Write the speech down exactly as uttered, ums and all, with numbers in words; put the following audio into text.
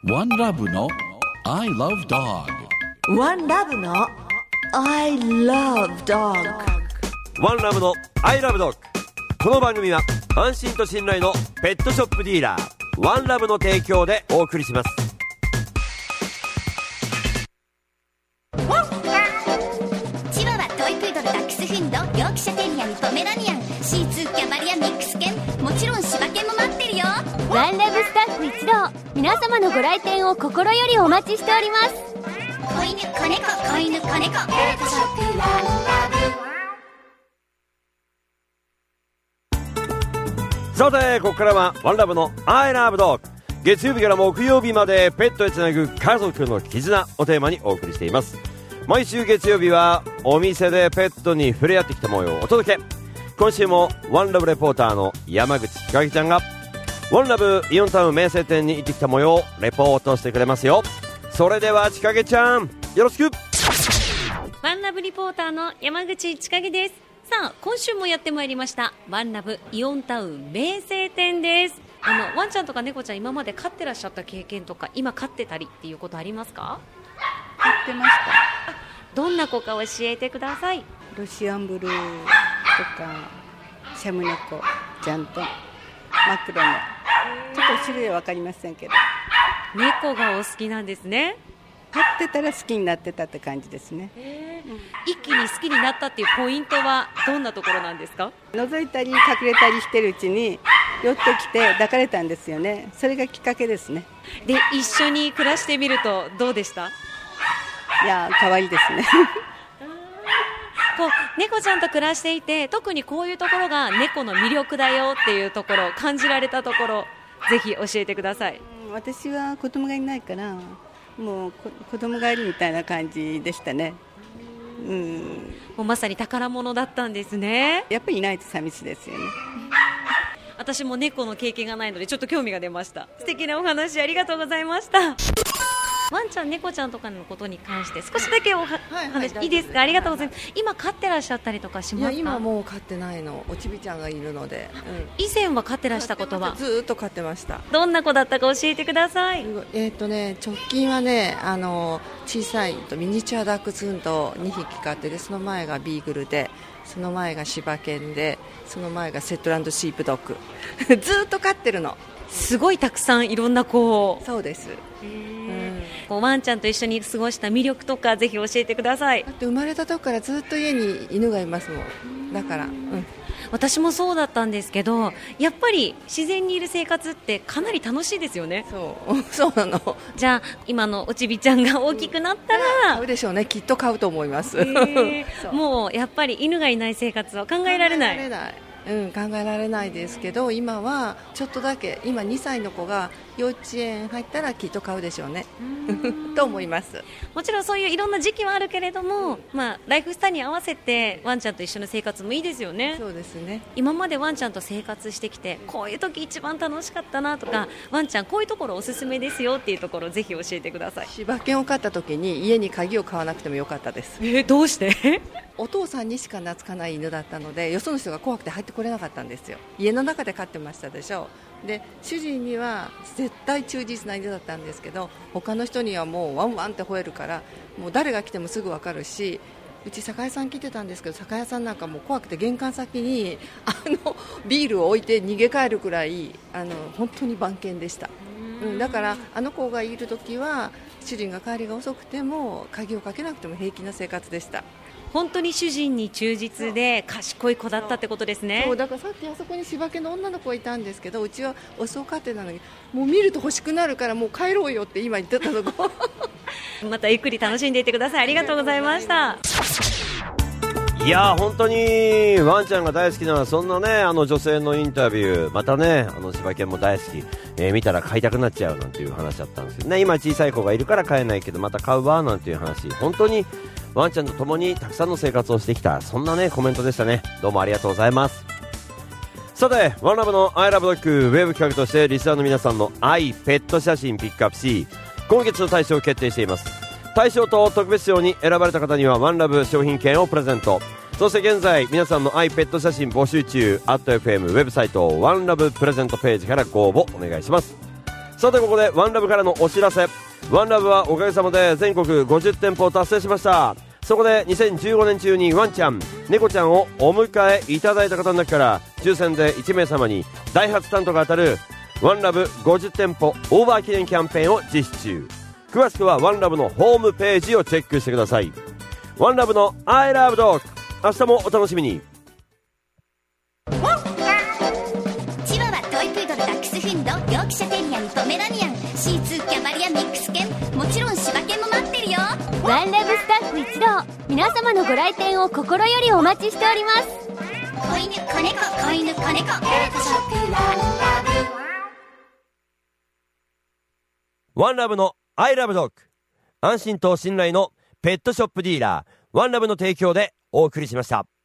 ワンラブの I love dog。 ワンラブの I love dog。 ワンラブの I love dog。 この番組は安心と信頼のペットショップディーラーワンラブの提供でお送りします。 チワワ、トイプードル、ダックスフンド、ヨークシャテリアにポメラニアン、シーツー、キャバリア、ミックス犬、もちろん柴犬も待ってるよ。 ワンラブスタッフ一同、皆様のご来店を心よりお待ちしております。 子犬、子猫、子犬、子猫、ペットショップワンラブ。 さてここからはワンラブの I love dog。 月曜日から木曜日までペットへつなぐ家族の絆をテーマにお送りしています。毎週月曜日はお店でペットに触れ合ってきた模様をお届け。今週もワンラブレポーターの山口千景ちゃんがワンラブイオンタウン名声店に行ってきた模様をレポートしてくれますよ。それでは千景ちゃんよろしく。 ワンラブリポーターの山口千景です。さあ今週もやってまいりましたワンラブイオンタウン名声店です。あのワンちゃんとか猫ちゃん今まで飼ってらっしゃった経験とか今飼ってたりっていうことありますか？ 飼ってました。 どんな子か教えてください。 ロシアンブルーとかシャム猫、ジャントン、マクロのちょっと種類は分かりませんけど、 猫がお好きなんですね。 飼ってたら好きになってたって感じですね。 一気に好きになったっていうポイントはどんなところなんですか？ 覗いたり隠れたりしてるうちに寄ってきて抱かれたんですよね。それがきっかけですね。 で一緒に暮らしてみるとどうでした？ いや可愛いですねこう猫ちゃんと暮らしていて特にこういうところが猫の魅力だよっていうところ感じられたところぜひ教えてください。 私は子供がいないからもう子供がいるみたいな感じでしたね。うん、 もうまさに宝物だったんですね。 やっぱりいないと寂しいですよね。 私も猫の経験がないのでちょっと興味が出ました。素敵なお話ありがとうございました。ワンちゃん猫ちゃんとかのことに関して少しだけおは、はいはい、話いいですか？ありがとうございます。今飼ってらっしゃったりとかしますか？ いや今もう飼ってないの。おちびちゃんがいるので、 うん、以前は飼ってらしたことは？ ずっと飼ってました。 どんな子だったか教えてください。 えーとね、直近はねあの小さいミニチュアダックスフンドにひき飼ってでその前がビーグルでその前が柴犬でその前がセットランドシープドッグずっと飼ってるの。 すごいたくさんいろんな子を。 そうです。 こうワンちゃんと一緒に過ごした魅力とかぜひ教えてください。 だって生まれた時からずっと家に犬がいますもん。だから、うん、 私もそうだったんですけどやっぱり自然にいる生活ってかなり楽しいですよね。 そうそうなの。 じゃあ今のおちびちゃんが大きくなったら、 うん、買うでしょうね。きっと買うと思います。 もうやっぱり犬がいない生活は考えられない。 考えられない。うん、考えられないですけど今はちょっとだけ今にさいの子が幼稚園入ったらきっと買うでしょうねと思います。 もちろんそういういろんな時期はあるけれども、まあ、ライフスタイルに合わせてワンちゃんと一緒の生活もいいですよね。 そうですね。 今までワンちゃんと生活してきてこういう時一番楽しかったなとかワンちゃんこういうところおすすめですよっていうところをぜひ教えてください。 柴犬を飼った時に家に鍵を買わなくてもよかったです。 えー、どうしてお父さんにしか懐かない犬だったのでよその人が怖くて入ってこれなかったんですよ。家の中で飼ってましたでしょ。で主人には絶対忠実な犬だったんですけど他の人にはもうワンワンって吠えるからもう誰が来てもすぐ分かるし、うち酒屋さん来てたんですけど酒屋さんなんかもう怖くて玄関先にあのビールを置いて逃げ帰るくらいあの本当に番犬でした。うん、だからあの子がいるときは主人が帰りが遅くても鍵をかけなくても平気な生活でした。 本当に主人に忠実で賢い子だったってことですね。 そうだからさっきあそこに柴犬の女の子がいたんですけどうちはオスを飼ってたのにもう見ると欲しくなるからもう帰ろうよって今言ってたとこまたゆっくり楽しんでいってください。ありがとうございました。 いやー本当にワンちゃんが大好きなそんなねあの女性のインタビューまたねあの柴犬も大好き、えー、見たら飼いたくなっちゃうなんていう話だったんですけどね。今小さい子がいるから飼えないけどまた飼うわなんていう話本当にワンちゃんと共にたくさんの生活をしてきたそんなねコメントでしたね。どうもありがとうございます。さてワンラブの I love dog ウェブ企画としてリスナーの皆さんの愛ペット写真ピックアップし今月の大賞を決定しています。大賞と特別賞に選ばれた方にはワンラブ商品券をプレゼント。そして現在皆さんの愛ペット写真募集中 アットエフエム ウェブサイトワンラブプレゼントページからご応募お願いします。 さてここでワンラブからのお知らせ。ワンラブはおかげさまで全国ごじゅってんぽを達成しました。そこでにせんじゅうごねん中にワンちゃん、猫ちゃんをお迎えいただいた方の中から抽選でいちめい様にダイハツタントが当たるワンラブごじゅってんぽオーバー記念キャンペーンを実施中。詳しくはワンラブのホームページをチェックしてください。ワンラブの I love dog、 明日もお楽しみに。 チワワ、トイプードル、ダックスフンド、ヨークシャテリアにポメラニアン、シーツー、キャバリア、ミックス犬、もちろん柴犬も待ってるよ。 ワンラブスタッフ一同、皆様のご来店を心よりお待ちしております。 子犬、子猫、子犬、子猫、ペットショップワンラブ。 ワンラブの I love dog、 安心と信頼のペットショップディーラーワンラブの提供でお送りしました。